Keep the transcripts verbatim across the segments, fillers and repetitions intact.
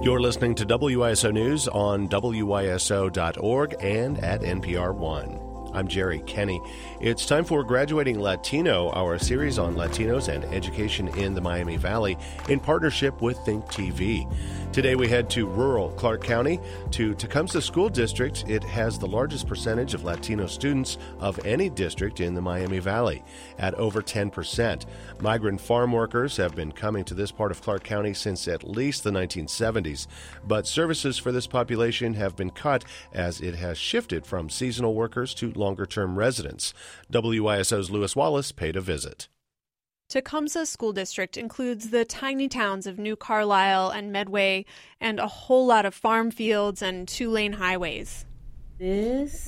You're listening to W I S O News on W I S O dot org and at N P R One. I'm Jerry Kenny. It's time for Graduating Latino, our series on Latinos and education in the Miami Valley in partnership with Think T V. Today we head to rural Clark County, to Tecumseh School District. It has the largest percentage of Latino students of any district in the Miami Valley, at over ten percent. Migrant farm workers have been coming to this part of Clark County since at least the nineteen seventies, but services for this population have been cut as it has shifted from seasonal workers to longer-term residents. W I S O's Lewis Wallace paid a visit. Tecumseh School District includes the tiny towns of New Carlisle and Medway and a whole lot of farm fields and two-lane highways. This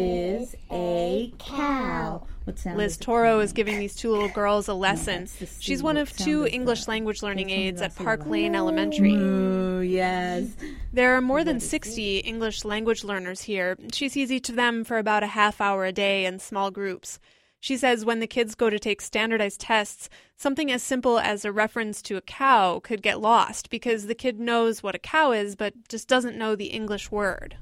is a cow. What sound Liz is Toro is giving these two little girls a lesson. No, She's one of two English language learning aides at Park Lane Elementary. Moo, yes. There are more than sixty English language learners here. She sees each of them for about a half hour a day in small groups. She says when the kids go to take standardized tests, something as simple as a reference to a cow could get lost because the kid knows what a cow is but just doesn't know the English word.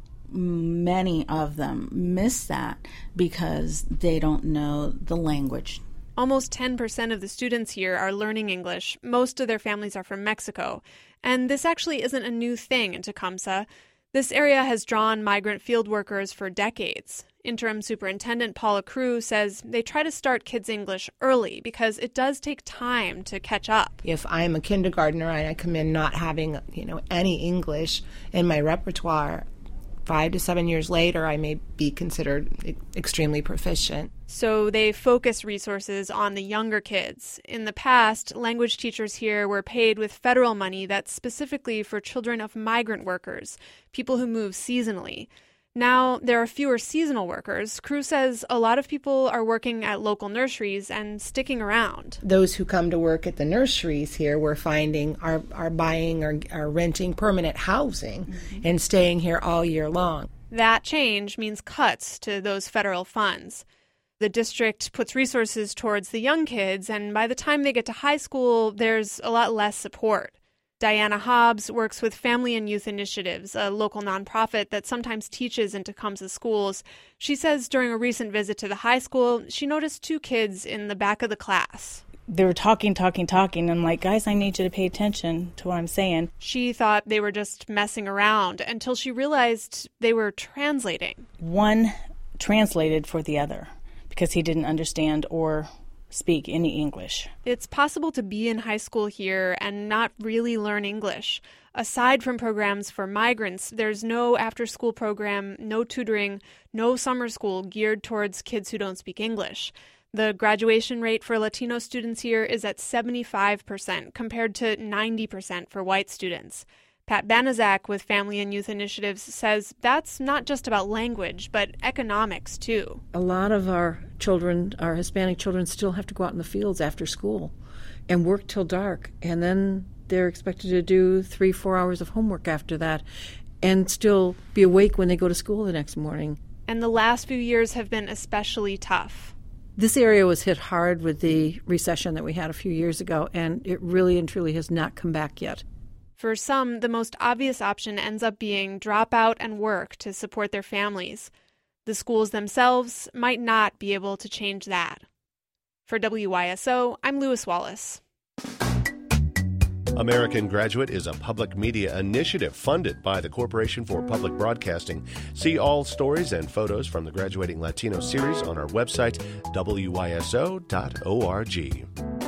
Many of them miss that because they don't know the language. Almost ten percent of the students here are learning English. Most of their families are from Mexico. And this actually isn't a new thing in Tecumseh. This area has drawn migrant field workers for decades. Interim Superintendent Paula Crew says they try to start kids' English early because it does take time to catch up. If I'm a kindergartner and I come in not having, you know, any English in my repertoire, five to seven years later, I may be considered extremely proficient. So they focus resources on the younger kids. In the past, language teachers here were paid with federal money that's specifically for children of migrant workers, people who move seasonally. Now, there are fewer seasonal workers. Crew says a lot of people are working at local nurseries and sticking around. Those who come to work at the nurseries here, we're finding are, are buying or are renting permanent housing mm-hmm. and staying here all year long. That change means cuts to those federal funds. The district puts resources towards the young kids, and by the time they get to high school, there's a lot less support. Diana Hobbs works with Family and Youth Initiatives, a local nonprofit that sometimes teaches in Tecumseh schools. She says during a recent visit to the high school, she noticed two kids in the back of the class. They were talking, talking, talking. I'm like, guys, I need you to pay attention to what I'm saying. She thought they were just messing around until she realized they were translating. One translated for the other because he didn't understand or speak any English. It's possible to be in high school here and not really learn English. Aside from programs for migrants, there's no after-school program, no tutoring, no summer school geared towards kids who don't speak English. The graduation rate for Latino students here is at seventy-five percent compared to ninety percent for white students. Pat Banaszak with Family and Youth Initiatives says that's not just about language, but economics, too. A lot of our children, our Hispanic children, still have to go out in the fields after school and work till dark. And then they're expected to do three, four hours of homework after that and still be awake when they go to school the next morning. And the last few years have been especially tough. This area was hit hard with the recession that we had a few years ago, and it really and truly has not come back yet. For some, the most obvious option ends up being drop out and work to support their families. The schools themselves might not be able to change that. For W I S O, I'm Lewis Wallace. American Graduate is a public media initiative funded by the Corporation for Public Broadcasting. See all stories and photos from the Graduating Latino series on our website, W I S O dot org.